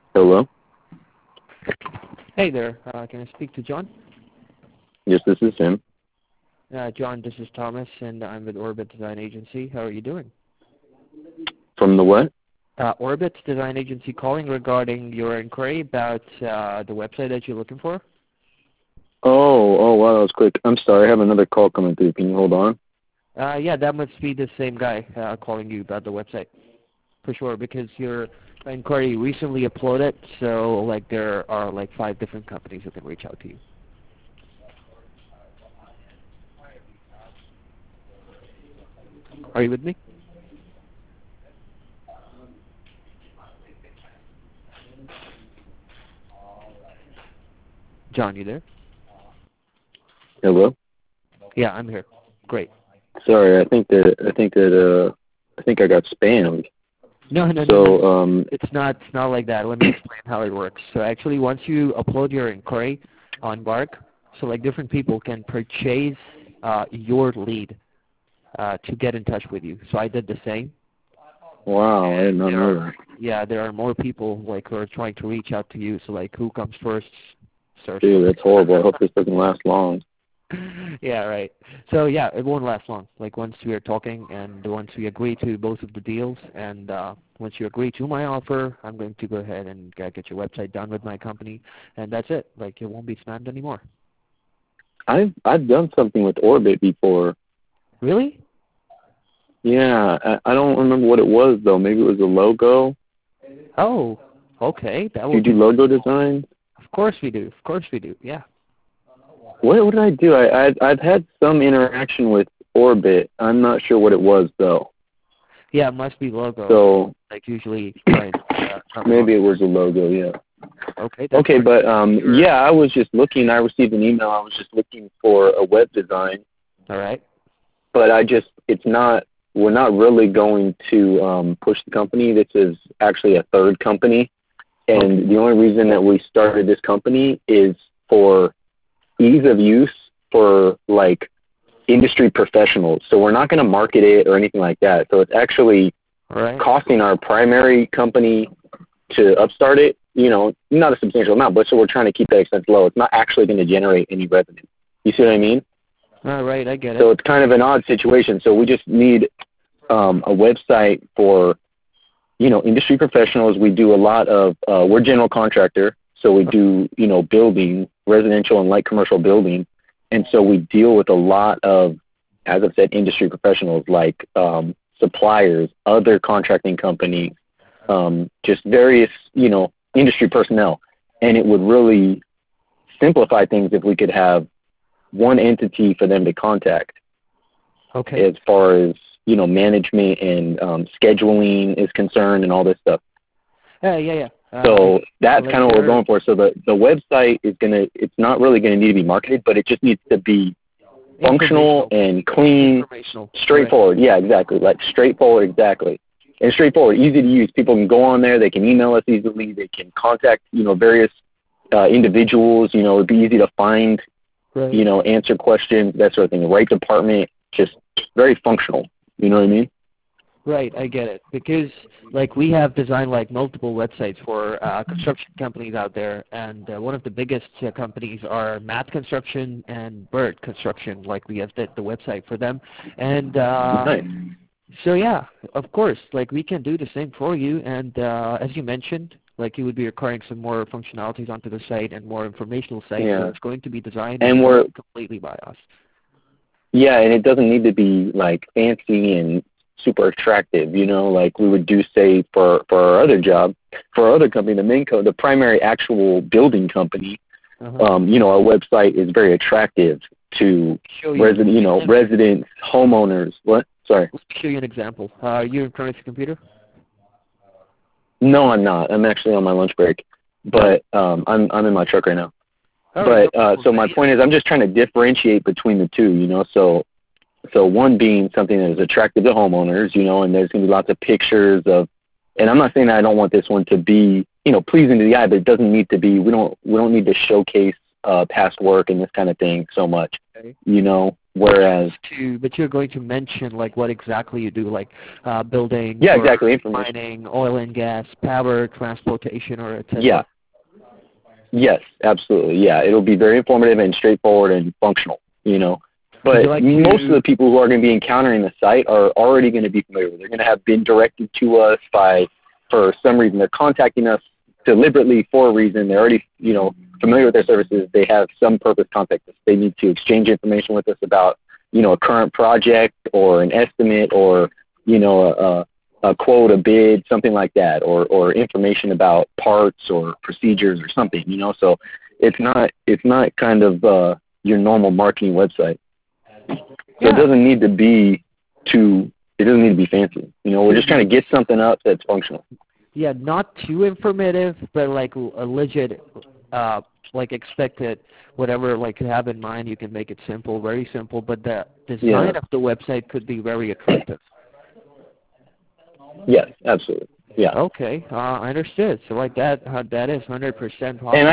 Hello? Hey there. Can I speak to John? Yes, this is him. John, this is Thomas, and I'm with Orbit Design Agency. How are you doing? From the what? Orbit Design Agency calling regarding your inquiry about the website that you're looking for. Oh, wow, that was quick. I'm sorry, I have another call coming through. Can you hold on? Yeah, that must be the same guy calling you about the website. For sure, because your inquiry recently uploaded, so like there are like 5 different companies that can reach out to you. Are you with me? John, you there? Hello? Yeah, I'm here. Great. Sorry, I think I got spammed. No. It's not like that. Let me explain how it works. So actually, once you upload your inquiry on Bark, so like different people can purchase your lead to get in touch with you. So I did the same. Wow, I did not know that. Yeah, there are more people like who are trying to reach out to you. So like, who comes first? Search. Dude, that's horrible. I hope this doesn't last long. Yeah, right. So yeah, it won't last long. Like once we are talking and once we agree to both of the deals and once you agree to my offer, I'm going to go ahead and get your website done with my company, and that's it. Like it won't be spammed anymore. I've done something with Orbit before. Really? Yeah, I don't remember what it was though. Maybe it was a logo. Oh, okay. That Do you would do be. logo design? Of course we do. Of course we do. Yeah. What did I do? I've had some interaction with Orbit. I'm not sure what it was though. Yeah, it must be logo. So Like usually, right? maybe it was a logo. Yeah. Okay. Okay, but yeah, I was just looking. I received an email. I was just looking for a web design. All right. But we're not really going to push the company. This is actually a third company. And the only reason that we started this company is for ease of use for like industry professionals. So we're not going to market it or anything like that. So it's actually costing our primary company to upstart it, not a substantial amount, but so we're trying to keep that expense low. It's not actually going to generate any revenue. You see what I mean? All right, I get it. So it's kind of an odd situation. So we just need a website for, industry professionals. We do a lot of, we're general contractor, so we do, building, residential and light commercial building. And so we deal with a lot of, as I've said, industry professionals like suppliers, other contracting companies, just various, industry personnel. And it would really simplify things if we could have one entity for them to contact. Okay. As far as, management and scheduling is concerned and all this stuff. Yeah. So that's kind of what we're going for. So the website is it's not really going to need to be marketed, but it just needs to be functional and clean, straightforward. Right. Yeah, exactly. Like straightforward, exactly. And straightforward, easy to use. People can go on there. They can email us easily. They can contact, various individuals. It'd be easy to find, right. Answer questions, that sort of thing. The right department, just very functional. You know what I mean? Right, I get it. Because, like, we have designed, like, multiple websites for construction companies out there, and one of the biggest companies are Matt Construction and Bird Construction. Like, we have the website for them. And nice. So, yeah, of course, like, we can do the same for you. And as you mentioned, like, you would be requiring some more functionalities onto the site and more informational site. Yeah. So it's going to be designed and we're completely by us. Yeah, and it doesn't need to be like fancy and super attractive, like we would do, say, for our other job, for our other company, the primary actual building company. Our website is very attractive to residents, homeowners. What? Sorry. Let me show you an example. Are you in front of your computer? No, I'm not. I'm actually on my lunch break, but I'm in my truck right now. But so my point is, I'm just trying to differentiate between the two, So one being something that is attractive to homeowners, and there's going to be lots of pictures of, and I'm not saying that I don't want this one to be, pleasing to the eye, but it doesn't need to be. We don't need to showcase past work and this kind of thing so much, Whereas, but you're going to mention like what exactly you do, like building, yeah, or exactly, information. mining, oil and gas, power, transportation, or etc. Yeah. Yes, absolutely. Yeah, it'll be very informative and straightforward and functional. Would you But like most of to? the people who are going to be encountering the site are already going to be familiar with it. They're going to have been directed to us for some reason. They're contacting us deliberately for a reason. They're already, familiar with their services. They have some purpose contact us. They need to exchange information with us about, a current project or an estimate or, a quote, a bid, something like that, or information about parts or procedures or something, So it's not kind of your normal marketing website. So Yeah. it doesn't need to be fancy. We're just trying to get something up that's functional. Yeah, not too informative, but like a legit, like expected, whatever like you have in mind, you can make it simple, very simple, but the design of the website could be very attractive. Yes, absolutely. Yeah. Okay, I understood. So like that is 100% possible. And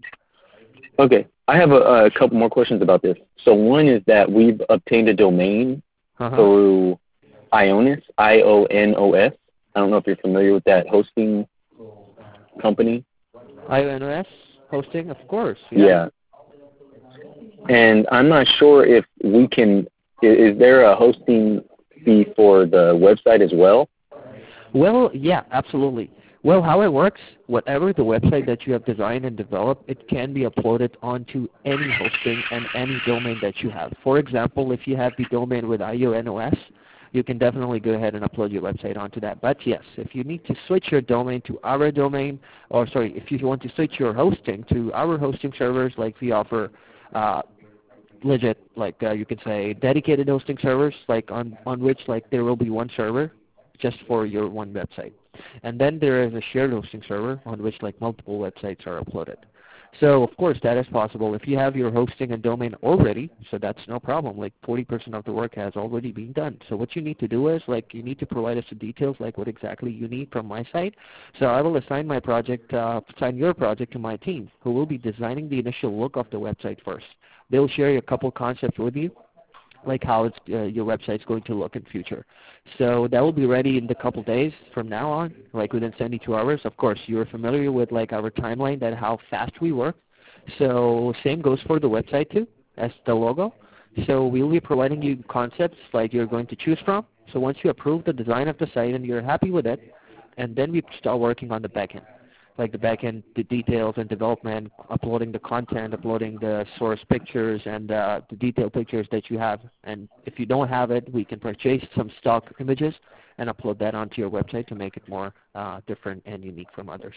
I have a couple more questions about this. So one is that we've obtained a domain through Ionos, Ionos. I don't know if you're familiar with that hosting company. Ionos hosting, of course. Yeah. And I'm not sure if we can. Is there a hosting fee for the website as well? Well, yeah, absolutely. Well, how it works, whatever the website that you have designed and developed, it can be uploaded onto any hosting and any domain that you have. For example, if you have the domain with Ionos, you can definitely go ahead and upload your website onto that. But yes, if you need to switch your domain to our domain, or sorry, if you want to switch your hosting to our hosting servers, like we offer legit, like you could say dedicated hosting servers, like on which like there will be one server just for your one website. And then there is a shared hosting server on which like multiple websites are uploaded. So of course that is possible if you have your hosting and domain already, so that's no problem. Like 40% of the work has already been done. So what you need to do is like you need to provide us the details like what exactly you need from my side. So I will assign my project, assign your project to my team who will be designing the initial look of the website first. They'll share a couple concepts with you, like how it's, your website's going to look in future. So that will be ready in a couple days from now on, like within 72 hours. Of course, you're familiar with like our timeline, that how fast we work. So same goes for the website too, as the logo. So we'll be providing you concepts like you're going to choose from. So once you approve the design of the site and you're happy with it, and then we start working on the backend, like the backend, the details and development, uploading the content, uploading the source pictures and the detailed pictures that you have. And if you don't have it, we can purchase some stock images and upload that onto your website to make it more different and unique from others.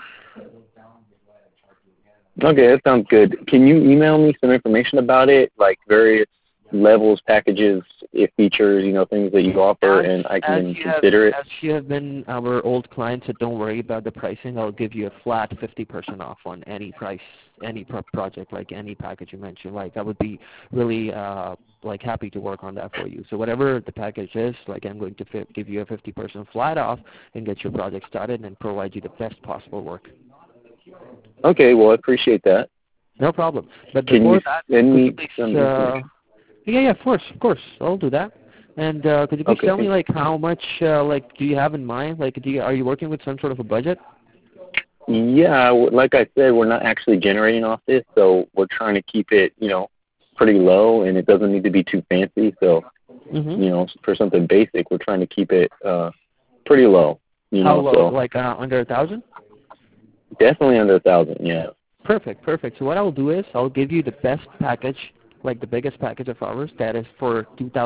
Okay, that sounds good. Can you email me some information about it, like various levels, packages, features, things that you offer, and I can consider it? As you have been our old client, so don't worry about the pricing. I'll give you a flat 50% off on any price, any project, like any package you mentioned. Like I would be really like happy to work on that for you. So whatever the package is, like I'm going to give you a 50% flat off and get your project started and provide you the best possible work. Okay, well I appreciate that. No problem. But Can before you that, send me please, some information? yeah, of course, I'll do that. And could you please tell me like how much like do you have in mind? Like, are you working with some sort of a budget? Yeah, like I said, we're not actually generating off this, so we're trying to keep it, pretty low, and it doesn't need to be too fancy. So, for something basic, we're trying to keep it pretty low. How low? So Like under 1,000? Definitely under 1,000. Yeah. Perfect. So what I'll do is I'll give you the best package, like the biggest package of ours. That is for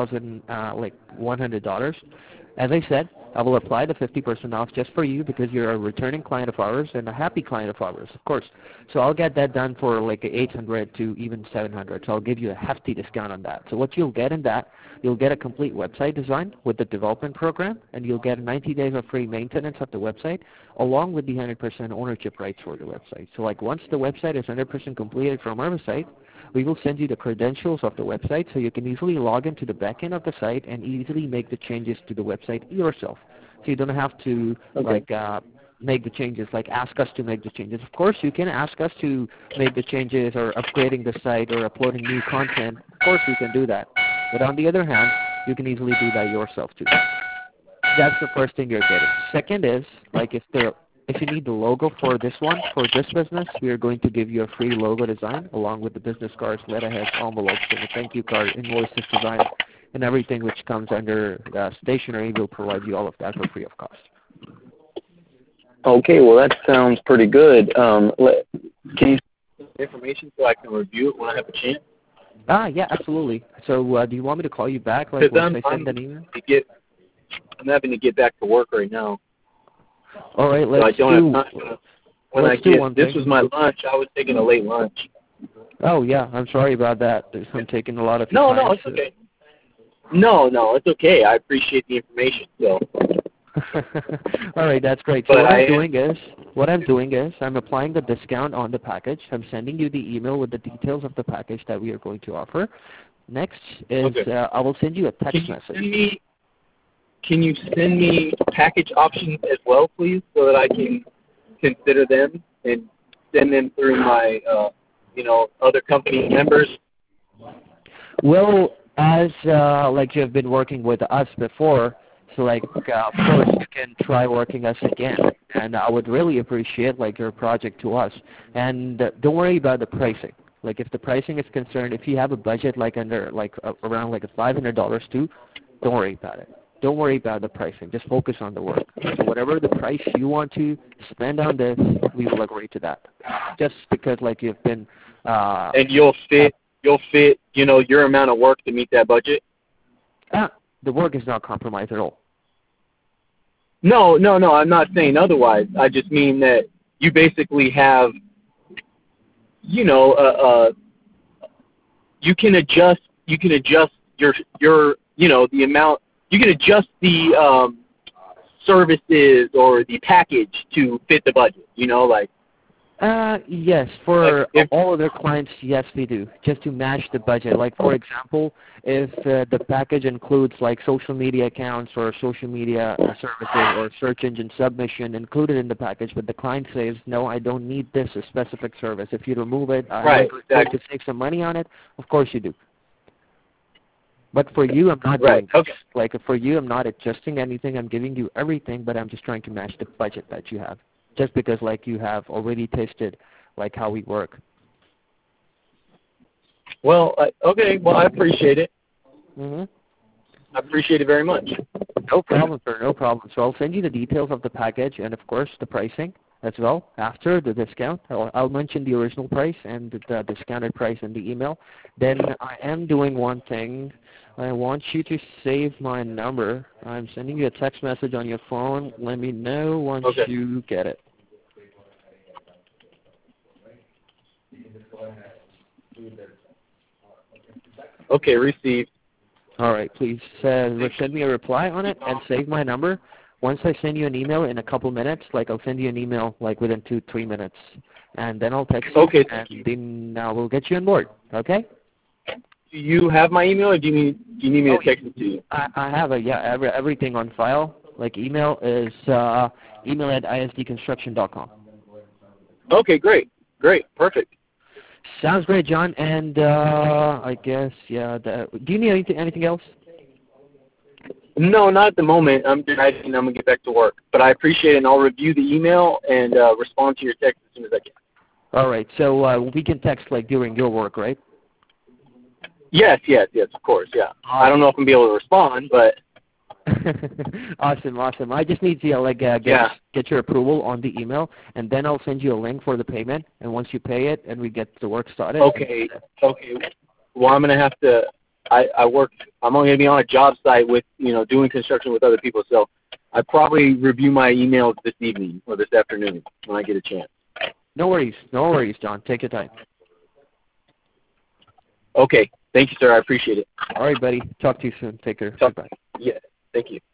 $2,100. As I said, I will apply the 50% off just for you because you're a returning client of ours and a happy client of ours, of course. So I'll get that done for like 800 to even 700. So I'll give you a hefty discount on that. So what you'll get in that, you'll get a complete website design with the development program, and you'll get 90 days of free maintenance of the website, along with the 100% ownership rights for the website. So like once the website is 100% completed from our site, we will send you the credentials of the website so you can easily log into the backend of the site and easily make the changes to the website yourself. So you don't have to make the changes, like ask us to make the changes. Of course, you can ask us to make the changes or upgrading the site or uploading new content. Of course, we can do that. But on the other hand, you can easily do that yourself too. That's the first thing you're getting. Second is, like, if you need the logo for this one, for this business, we are going to give you a free logo design along with the business cards, letterheads, envelopes, and the thank you card, invoices design, and everything which comes under stationery. We'll provide you all of that for free of cost. Okay, well that sounds pretty good. Can you send information so I can review it when I have a chance? Yeah, absolutely. So do you want me to call you back, like, once I send an email? I'm having to get back to work right now. All right, let's so I don't have time. This was my lunch. I was taking a late lunch. Oh, yeah, I'm sorry about that. I'm taking a lot of your time. No, it's okay. No, it's okay. I appreciate the information. So. All right, that's great. So what I'm doing is I'm applying the discount on the package. I'm sending you the email with the details of the package that we are going to offer. Next is I will send you a text message. Can you send me package options as well, please, so that I can consider them and send them through my, other company members? Well, as like you've been working with us before, so like of course you can try working us again, and I would really appreciate like your project to us. And don't worry about the pricing. Like if the pricing is concerned, if you have a budget like under like around like $500 too, don't worry about it. Don't worry about the pricing. Just focus on the work. So whatever the price you want to spend on this, we will agree to that. Just because like you've been and you'll fit your amount of work to meet that budget? The work is not compromised at all. No, I'm not saying otherwise. I just mean that you basically have, you can adjust your the amount. You can adjust the services or the package to fit the budget. Yes, for all of their clients, yes, we do, just to match the budget. Like, for example, if the package includes, like, social media accounts or social media services or search engine submission included in the package, but the client says, no, I don't need this specific service. If you remove it, I'm going to save some money on it. Of course you do. But for you, I'm not doing this. Like, for you, I'm not adjusting anything. I'm giving you everything, but I'm just trying to match the budget that you have. Just because, like, you have already tasted, like, how we work. Well, okay. Well, I appreciate it. I appreciate it very much. No problem, sir. No problem. So I'll send you the details of the package and, of course, the pricing as well after the discount. I'll mention the original price and the discounted price in the email. Then I am doing one thing. I want you to save my number. I'm sending you a text message on your phone. Let me know once you get it. Okay, received. All right, please send me a reply on it and save my number. Once I send you an email in a couple minutes, like I'll send you an email like within 2-3 minutes, and then I'll text you, and then we'll get you on board. Okay? Do you have my email, or do you need me to text it to you? I have everything on file. Like email is email@isdconstruction.com. Okay, great, perfect. Sounds great, John. And I guess do you need anything else? No, not at the moment. I'm gonna get back to work, but I appreciate it, and I'll review the email and respond to your text as soon as I can. All right. So we can text like during your work, right? Yes, of course, yeah. Awesome. I don't know if I'm going to be able to respond, but... Awesome. I just need to get your approval on the email, and then I'll send you a link for the payment, and once you pay it and we get the work started... Okay. Well, I'm going to have to... I'm only going to be on a job site with, doing construction with other people, so I probably review my emails this evening or this afternoon when I get a chance. No worries, John. Take your time. Okay. Thank you, sir. I appreciate it. All right, buddy. Talk to you soon. Take care. Bye. Yeah. Thank you.